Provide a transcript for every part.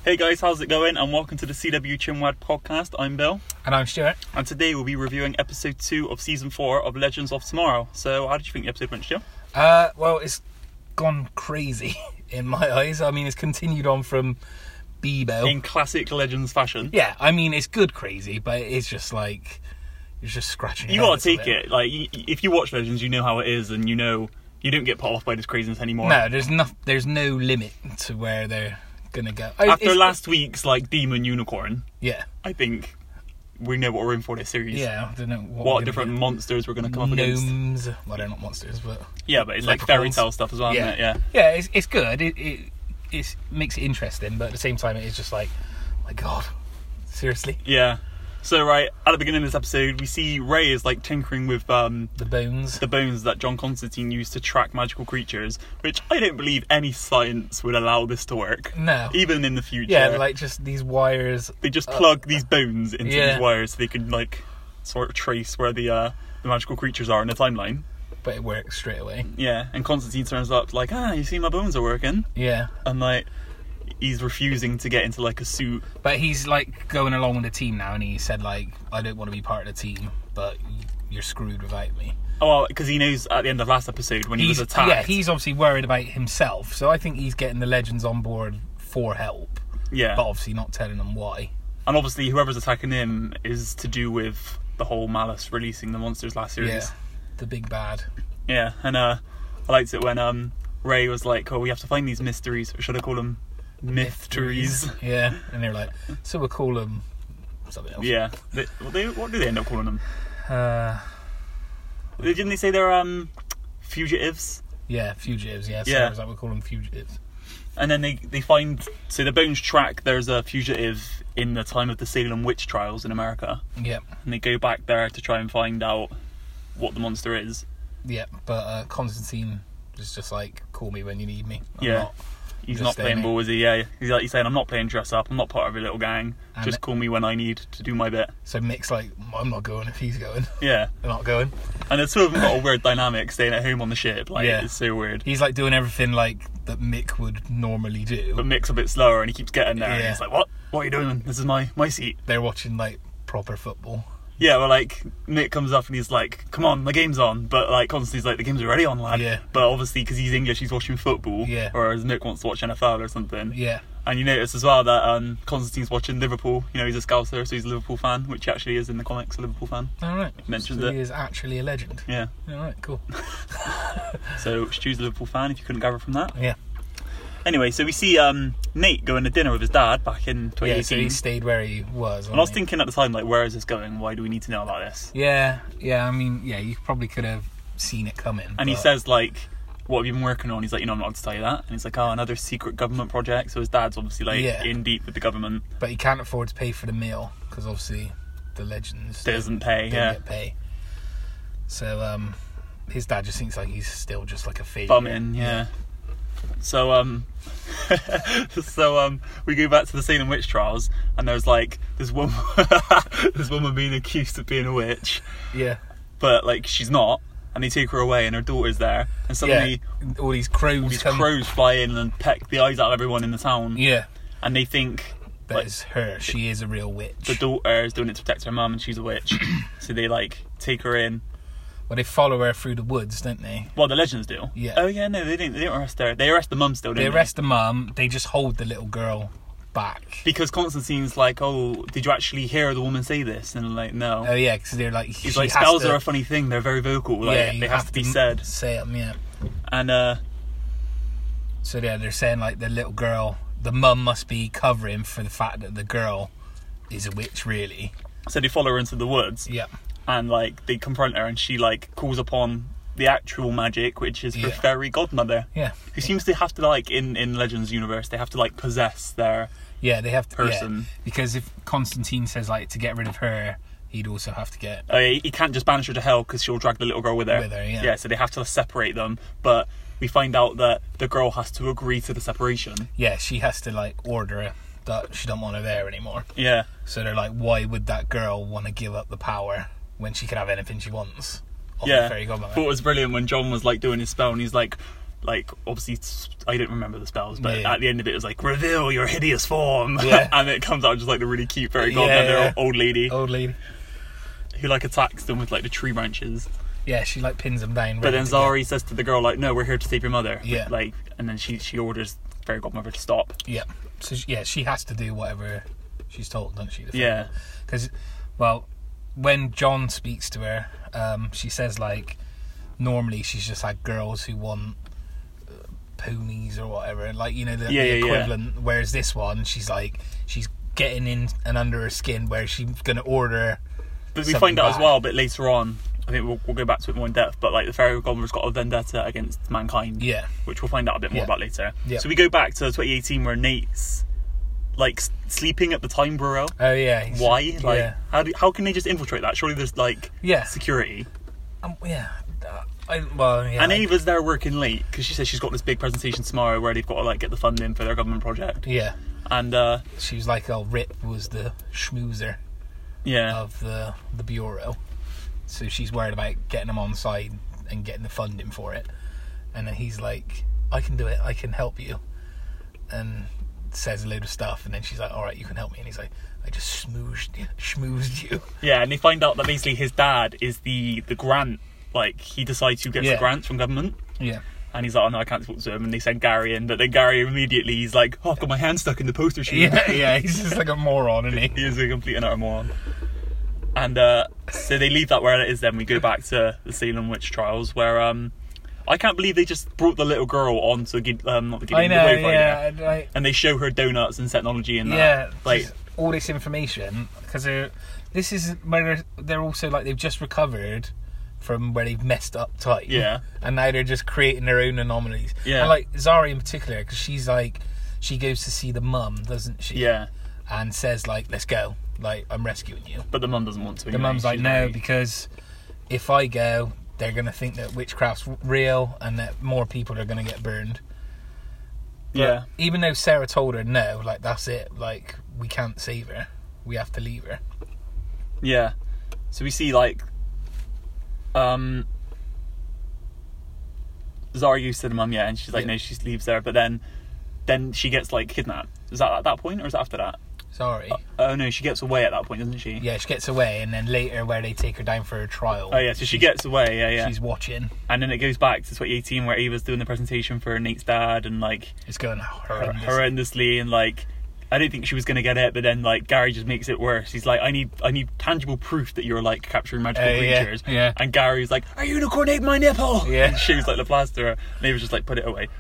Hey guys, how's it going? And welcome to the CW Chinwad podcast. I'm Bill. And I'm Stuart. And today we'll be reviewing episode 2 of season 4 of Legends of Tomorrow. So how did you think the episode went, Stu? Well, it's gone crazy in my eyes. I mean, it's continued on from Bebo. In classic Legends fashion. Yeah, I mean, it's good crazy, but it's just like, you're just scratching your You head gotta take it. Like, if you watch Legends, you know how it is, and you know you don't get put off by this craziness anymore. No, there's no limit to where they're gonna go. After last week's, like, Demon Unicorn, yeah, I think we know what we're in for this series. Yeah, I don't know what different monsters we're going to come up against. Gnomes. Well, they're not monsters, but... Yeah, but it's like fairy tale stuff as well, yeah. isn't it? Yeah, it's good. It makes it interesting, but at the same time, it is just like, my God, seriously? Yeah. So, right, at the beginning of this episode, we see Ray is, like, tinkering with the bones. The bones that John Constantine used to track magical creatures, which I don't believe any science would allow this to work. No. Even in the future. Yeah, like, just these wires... They just plug these bones into these wires so they can, like, sort of trace where the magical creatures are in the timeline. But it works straight away. Yeah, and Constantine turns up, like, you see my bones are working? Yeah. And, like... he's refusing to get into, like, a suit. But he's, like, going along with the team now, and he said, like, I don't want to be part of the team, but you're screwed without me. Oh, well, because he knows at the end of last episode when he was attacked. Yeah, he's obviously worried about himself, so I think he's getting the Legends on board for help. Yeah. But obviously not telling them why. And obviously whoever's attacking him is to do with the whole Malice releasing the monsters last series. Yeah, the big bad. Yeah, and I liked it when Ray was like, we have to find these mysteries, or should I call them... mysteries. Yeah, and they're like, so we'll call them something else. Yeah. What do they end up calling them? Didn't they say they're fugitives? Yeah, fugitives, yeah. So yeah. Like, we'll call them fugitives. And then they find... So the bones track there's a fugitive in the time of the Salem witch trials in America. Yep. And they go back there to try and find out what the monster is. Yep, but Constantine is just like, call me when you need me. He's not playing ball, is he? Yeah. He's saying, I'm not playing dress up. I'm not part of a little gang. And just call me when I need to do my bit. So Mick's like, I'm not going if he's going. Yeah. They're not going. And the two of them got a weird dynamic staying at home on the ship. Like, it's so weird. He's like doing everything like that Mick would normally do. But Mick's a bit slower and he keeps getting there. And he's like, what? What are you doing? This is my seat. They're watching like proper football. Yeah, well, like, Mick comes up and he's like, come on, the game's on. But, like, Constantine's like, the game's already on, lad. Yeah. But obviously, because he's English, he's watching football. Yeah. Whereas Mick wants to watch NFL or something. Yeah. And you notice as well that Constantine's watching Liverpool. You know, he's a Scouser, so he's a Liverpool fan, which he actually is in the comics, a Liverpool fan. Alright. Mentioned so it. He is actually a legend. Yeah. Alright, cool. So, Stu's a Liverpool fan, if you couldn't gather from that. Yeah. Anyway, so we see Nate going to dinner with his dad back in 2018. Yeah, so he stayed where he was. And I was thinking at the time, like, where is this going? Why do we need to know about this? Yeah, I mean, you probably could have seen it coming. And he says, like, what have you been working on? He's like, I'm not allowed to tell you that. And he's like, another secret government project. So his dad's obviously, like, in deep with the government. But he can't afford to pay for the meal, because obviously the Legends doesn't pay, get pay. So, his dad just thinks like he's still just like a failure. Bumming, yeah. So, we go back to the Salem witch trials, and there's like this woman being accused of being a witch. Yeah. But like she's not, and they take her away, and her daughter's there, and suddenly all these crows fly in and peck the eyes out of everyone in the town. Yeah. And they think that is her. She is a real witch. The daughter is doing it to protect her mum, and she's a witch. So they like take her in. Well, they follow her through the woods, don't they? Well, the Legends do. Yeah. Oh, yeah, no, they didn't arrest her. They arrest the mum still, don't they? They arrest the mum. They just hold the little girl back. Because Constantine's like, did you actually hear the woman say this? And I'm like, no. Oh, yeah, because they're like... He's like, spells are a funny thing. They're very vocal. Like, they have to be said. Say them, yeah. And, so, yeah, they're saying, like, the little girl... The mum must be covering for the fact that the girl is a witch, really. So they follow her into the woods. Yeah. And, like, they confront her, and she, like, calls upon the actual magic, which is her fairy godmother. Yeah. Who seems to have to, like, in Legends universe, they have to, like, possess their they have to, person. Yeah, because if Constantine says, like, to get rid of her, he'd also have to get... he can't just banish her to hell, because she'll drag the little girl with her. Yeah, so they have to separate them, but we find out that the girl has to agree to the separation. Yeah, she has to, like, order it. That she don't want her there anymore. Yeah. So they're like, why would that girl want to give up the power when she could have anything she wants? Yeah. But it was brilliant when John was like doing his spell and he's like like, obviously, I don't remember the spells, but at the end of it was like, reveal your hideous form. And it comes out just like the really cute fairy godmother old lady who like attacks them with like the tree branches. Yeah, she like pins them down. But then Zari says to the girl, like, no, we're here to save your mother. Like, and then she orders fairy godmother to stop. So she has to do whatever she's told, doesn't she? Because, well, when John speaks to her, she says like, normally she's just had girls who want ponies or whatever, like, you know, the equivalent. Whereas this one, she's like, she's getting in and under her skin, where she's gonna order. But we find out as well a bit later on. I think we'll go back to it more in depth, but like the fairy godmother's got a vendetta against mankind, which we'll find out a bit more about later. So we go back to 2018 where Nate's like sleeping at the Time Bureau. Oh yeah. Why? Like, how can they just infiltrate that? Surely there's like security. And Ava's there working late because she says she's got this big presentation tomorrow where they've got to like get the funding for their government project. And she was like, "Oh, Rip was the schmoozer of the bureau," so she's worried about getting him on side and getting the funding for it. And then he's like, "I can do it. I can help you," and says a load of stuff. And then she's like, "All right, you can help me." And he's like, "I just schmoozed you." Yeah, and they find out that basically his dad is the grant. Like, he decides who gets the grants from government. And he's like, "Oh no, I can't talk to him." And they send Gary in, but then Gary immediately, he's like, "Oh, I've got my hand stuck in the poster sheet." He's just like a moron, isn't he? He is a complete and utter moron. And so they leave that where it is. Then we go back to the Salem witch trials, where I can't believe they just brought the little girl on to not the Gideon, the Wave Rider, and they show her donuts and technology and that. Like all this information, because this is where they're also like, they've just recovered from where they've messed up time, and now they're just creating their own anomalies. And like Zari in particular, because she's like, she goes to see the mum, doesn't she? And says like, "Let's go, like, I'm rescuing you." But the mum doesn't want to. The mum's like, "No, because if I go, they're going to think that witchcraft's real and that more people are going to get burned." But even though Sarah told her no, like, that's it, like, we can't save her, we have to leave her. So we see like Zara used to the mum, and she's like, no, she leaves there, but then she gets like kidnapped. Is that at that point, or is that after that? Sorry. Oh no, she gets away at that point, doesn't she? Yeah, she gets away, and then later where they take her down for a trial. Oh yeah, so she gets away, She's watching. And then it goes back to 2018 where Ava's doing the presentation for Nate's dad, and like, it's going horrendously, and like, I didn't think she was going to get it, but then like Gary just makes it worse. He's like, I need tangible proof that you're like capturing magical creatures. And Gary's like, "Are you unicornating my nipple?" And she was like the plaster, and he was just like, put it away.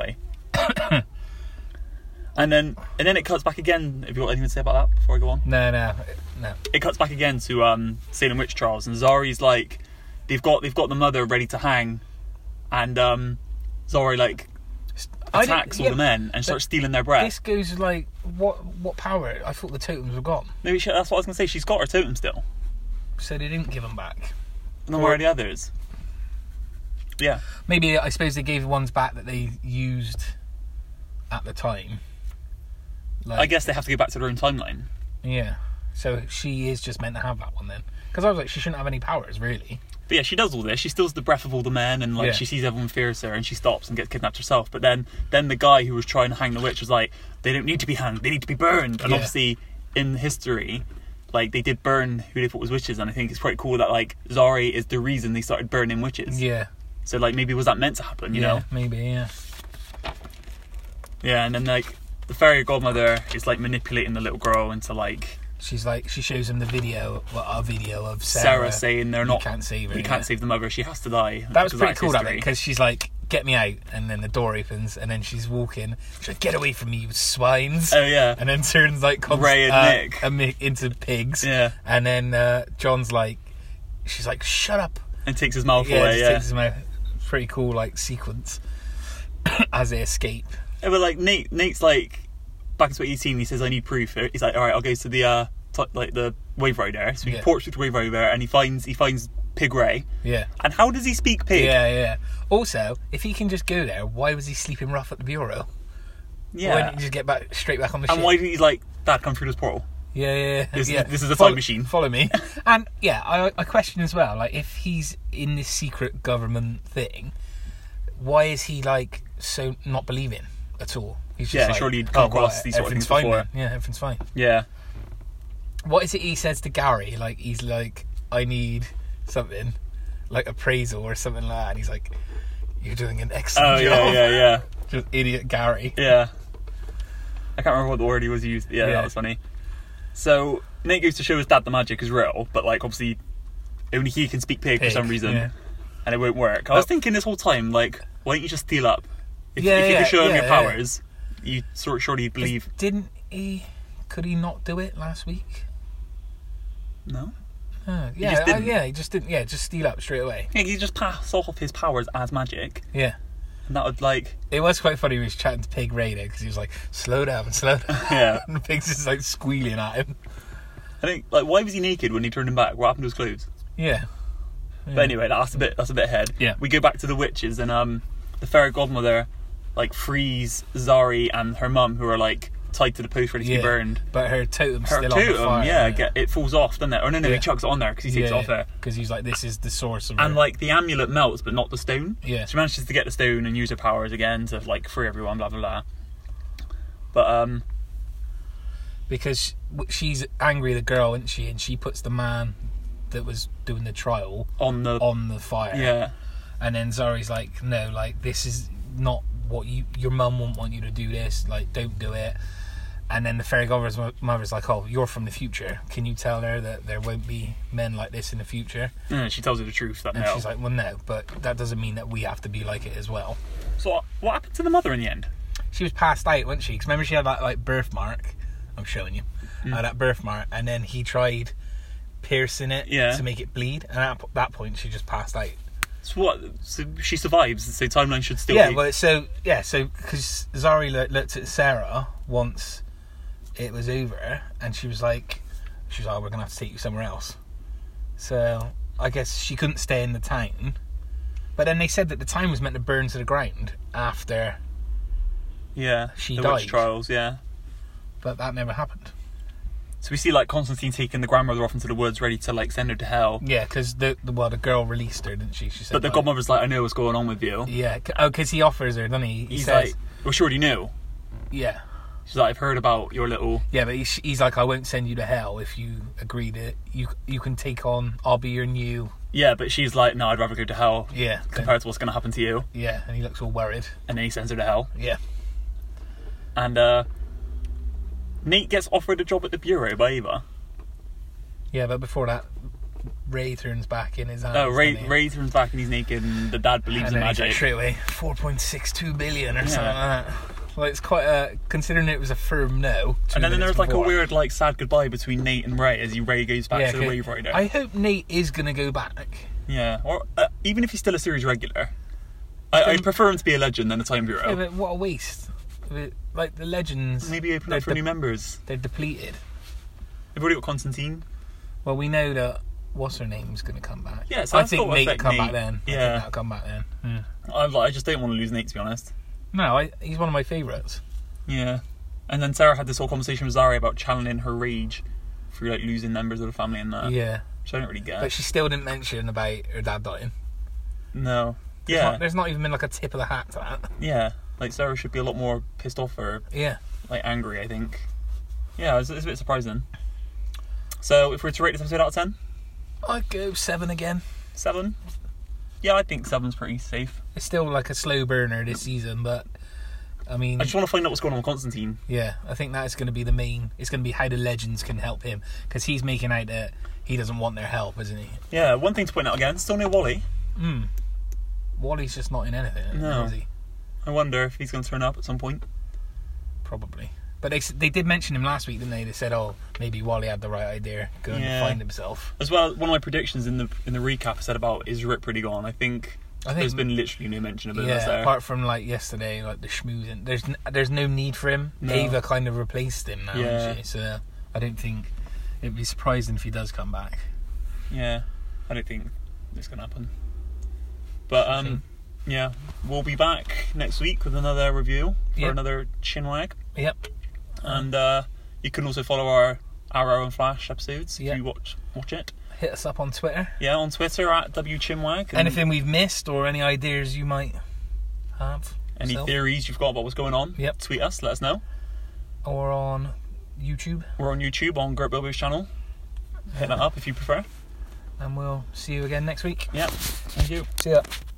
And then it cuts back again. Have you got anything to say about that before I go on? No. It cuts back again to Salem witch trials, and Zari's like, they've got the mother ready to hang, and Zari like attacks all the men and starts stealing their breath. This goes like, what power? I thought the totems were gone. Maybe that's what I was going to say. She's got her totem still. So they didn't give them back. And then where are the others? Yeah. Maybe, I suppose they gave the ones back that they used at the time. Like, I guess they have to go back to their own timeline. Yeah. So she is just meant to have that one then. Because I was like, she shouldn't have any powers, really. But yeah, she does all this. She steals the breath of all the men, and like she sees everyone fears her, and she stops and gets kidnapped herself. But then the guy who was trying to hang the witch was like, "They don't need to be hanged. They need to be burned." And obviously, in history, like, they did burn who they thought was witches, and I think it's quite cool that like Zari is the reason they started burning witches. Yeah. So like, maybe was that meant to happen? You know? Maybe. Yeah. Yeah, and then like the fairy godmother is like manipulating the little girl into like. She's like, she shows him a video of Sarah saying they're not. Can't save her. We can't save the mother. She has to die. That was pretty cool, that bit, because she's like, "Get me out," and then the door opens, and then she's walking. She's like, "Get away from me, you swines!" Oh yeah. And then turns like Ray and Nick into pigs. Yeah. And then John's like, she's like, "Shut up!" And takes his mouth away. Takes his mouth. Pretty cool, like, sequence as they escape. Yeah, but like Nate's like, back in 2018, he says, "I need proof." He's like, "All right, I'll go to the the Wave Rider." So he ports with the Wave Rider, and he finds Pig Ray. Yeah. And how does he speak pig? Yeah. Also, if he can just go there, why was he sleeping rough at the bureau? Yeah. Why didn't he just get straight back on the ship? And why didn't he like, "Dad, come through this portal"? Yeah. This is a time machine. Follow me. And yeah, I question as well, like, if he's in this secret government thing, why is he like so not believing at all? He's just like, surely he'd come across these sort of things before. Fine, yeah, everything's fine. Yeah. What is it he says to Gary? Like, he's like, I need something, like appraisal or something like that. And he's like, you're doing an excellent job. Yeah. Just idiot Gary. Yeah. I can't remember what the word he was used. Yeah, that was funny. So, Nate goes to show his dad the magic is real, but like, obviously, only he can speak pig for some reason. Yeah. And it won't work. I was thinking this whole time, like, why don't you just steal up? If you could show him your powers, you surely believe. Didn't he... Could he not do it last week? No. He just didn't. Yeah, just steal up straight away. Yeah, he just pass off his powers as magic. Yeah. And that would, like... It was quite funny when he was chatting to Pig Raider, because he was like, slow down. Yeah. And the pig's just, like, squealing at him. I think, like, why was he naked when he turned him back? What happened to his clothes? Yeah. But anyway, that's a bit ahead. Yeah. We go back to the witches, and the fairy godmother, like, frees Zari and her mum, who are, like, tied to the post ready to be burned. But her totem's still on the fire. It falls off, doesn't it? Or no, he chucks it on there because he takes it off there. Because he's like, this is the source of and like the amulet melts, but not the stone. Yeah. She manages to get the stone and use her powers again to like free everyone. Blah blah blah. But because she's angry, the girl, isn't she? And she puts the man that was doing the trial on the fire. Yeah. And then Zari's like, no, like this is not what your mum won't want you to do this. Like, don't do it. And then the fairy godmother's mother's like, oh, you're from the future. Can you tell her that there won't be men like this in the future? And she tells her the truth. And she's like, well, no, but that doesn't mean that we have to be like it as well. So what happened to the mother in the end? She was passed out, wasn't she? Because remember she had that like birthmark. I'm showing you. That birthmark. And then he tried piercing it to make it bleed. And at that point, she just passed out. So what? So she survives. So timeline should still be... So because Zari looked at Sarah once... It was over, and she was like, we're going to have to take you somewhere else. So, I guess she couldn't stay in the town. But then they said that the town was meant to burn to the ground after she died. Witch trials, yeah. But that never happened. So we see, like, Constantine taking the grandmother off into the woods, ready to, like, send her to hell. Yeah, because the girl released her, didn't she? She said, but the godmother's like, I know what's going on with you. Yeah, because he offers her, doesn't he? He's says, like, well, she already knew. Yeah. She's like, I've heard about your little... Yeah, but he's like, I won't send you to hell if you agree to... You can take on... I'll be your new... Yeah, but she's like, no, I'd rather go to hell. Yeah. Compared to what's going to happen to you. Yeah, and he looks all worried. And then he sends her to hell. Yeah. And Nate gets offered a job at the Bureau by Eva. Yeah, but before that, Ray turns back in his hands. Oh, Ray turns back and he's naked, and the dad believes in magic. Like, straight away, 4.62 billion or something like that. Well, it's quite considering it was a firm no. And then there's like a weird, like, sad goodbye between Nate and Ray as Ray goes back to the Wave Rider. I hope Nate is going to go back. Yeah, or even if he's still a series regular. I'd prefer him to be a legend than a Time Bureau. Yeah, but what a waste. Like, the legends... Maybe open up for new members. They're depleted. They've already got Constantine. Well, we know that... What's her name's going to come back. Yeah, so I think Nate will come back then. Yeah. I think that'll come back then. Yeah. I just don't want to lose Nate, to be honest. No, he's one of my favourites. Yeah. And then Sarah had this whole conversation with Zari about channeling her rage through, like, losing members of the family and that. Yeah. Which I don't really get. But she still didn't mention about her dad dying. No. There's not even been, like, a tip of the hat to that. Yeah. Like, Sarah should be a lot more pissed off or... Yeah. Like, angry, I think. Yeah, it's a bit surprising. So, if we were to rate this episode out of 10? I'd go 7 again. 7? Yeah, I think 7's pretty safe. It's still like a slow burner this season, but I mean... I just want to find out what's going on with Constantine. Yeah, I think that's going to be the main... It's going to be how the legends can help him, because he's making out that he doesn't want their help, isn't he? Yeah, one thing to point out again, still no Wally. Wally's just not in anything, is he? I wonder if he's going to turn up at some point. Probably. But they did mention him last week, didn't they? They said, oh, maybe Wally had the right idea, going to find himself. As well, one of my predictions in the recap I said about is Rip pretty gone. I think there's been literally no mention of it. Yeah, apart from like yesterday, like the schmoozing. There's no need for him. No. Ava kind of replaced him now, isn't she? So I don't think it'd be surprising if he does come back. Yeah, I don't think it's going to happen. But yeah, we'll be back next week with another review for another Chinwag. Yep. And you can also follow our Arrow and Flash episodes if you watch it. Hit us up on Twitter. Yeah, on Twitter at WChinwag. Anything we've missed or any ideas you might have. Any theories you've got about what's going on? Yep. Tweet us, let us know. Or on YouTube. We're on YouTube on Gert Bilbo's channel. Hit that up if you prefer. And we'll see you again next week. Yep. Thank you. See ya.